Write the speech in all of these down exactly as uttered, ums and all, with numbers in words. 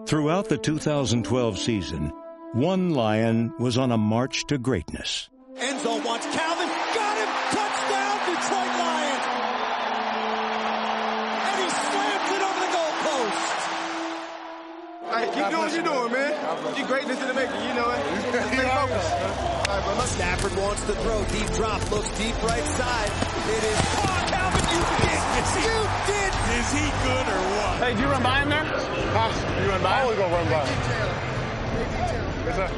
Throughout the two thousand twelve season, one Lion was on a march to greatness. End zone wants Calvin. Got him. Touchdown, Detroit Lions. And he slams it over the goalpost. Hey, keep doing what you're doing, man. Your greatness in the making, you know it. Stay focused. Stafford wants to throw. Deep drop. Looks deep right side. It is. Oh, Calvin, you did. You did. Is he good or what? Hey, did you run by him there? Huh? You run by him? I always gonna run by him. Yes, sir.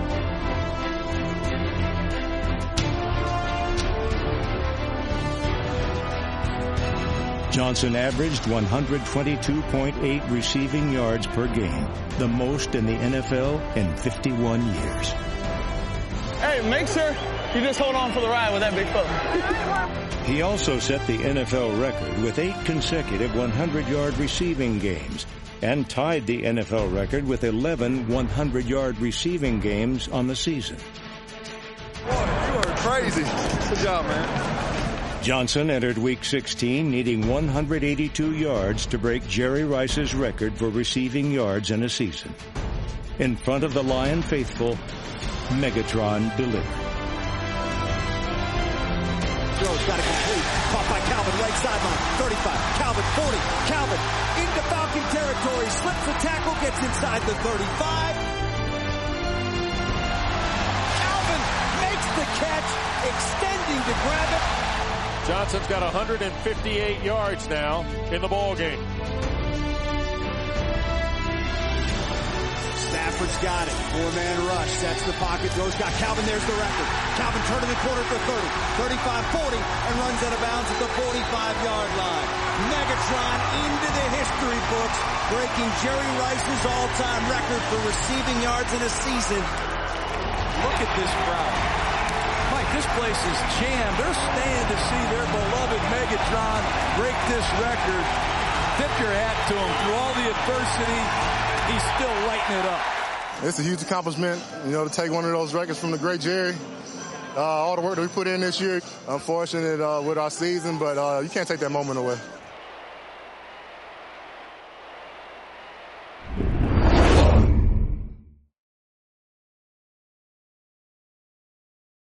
Johnson averaged one hundred twenty-two point eight receiving yards per game, the most in the N F L in fifty-one years. Hey, make sure you just hold on for the ride with that big foot. He also set the N F L record with eight consecutive hundred-yard receiving games and tied the N F L record with eleven hundred-yard receiving games on the season. Boy, you are crazy. Good job, man. Johnson entered Week sixteen needing one hundred eighty-two yards to break Jerry Rice's record for receiving yards in a season. In front of the Lion faithful, Megatron delivered. Throw's got it complete. Caught by Calvin, right sideline. thirty-five. Calvin, forty. Calvin into Falcon territory. Slips the tackle, gets inside the thirty-five. Calvin makes the catch, extending to grab it. Johnson's got one hundred fifty-eight yards now in the ball game. Stafford's got it. Four-man rush. Sets the pocket. Throws. Got Calvin. There's the record. Calvin turning the corner for thirty. thirty-five forty. And runs out of bounds at the forty-five-yard line. Megatron into the history books, breaking Jerry Rice's all-time record for receiving yards in a season. Look at this crowd. Mike, this place is jammed. They're staying to see their beloved Megatron break this record. Tip your hat to him. Through all the adversity, he's still lighting it up. It's a huge accomplishment, you know, to take one of those records from the great Jerry. Uh, all the work that we put in this year, unfortunate uh, with our season, but uh, you can't take that moment away.